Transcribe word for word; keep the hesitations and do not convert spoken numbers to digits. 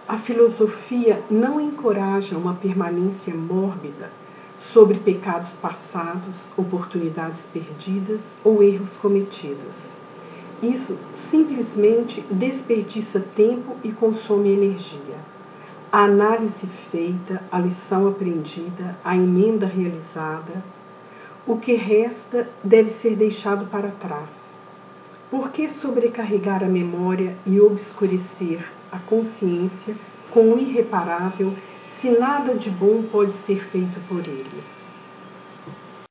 A filosofia não encoraja uma permanência mórbida sobre pecados passados, oportunidades perdidas ou erros cometidos. Isso simplesmente desperdiça tempo e consome energia. A análise feita, a lição aprendida, a emenda realizada, o que resta deve ser deixado para trás. Por que sobrecarregar a memória e obscurecer a consciência com o irreparável, se nada de bom pode ser feito por ele?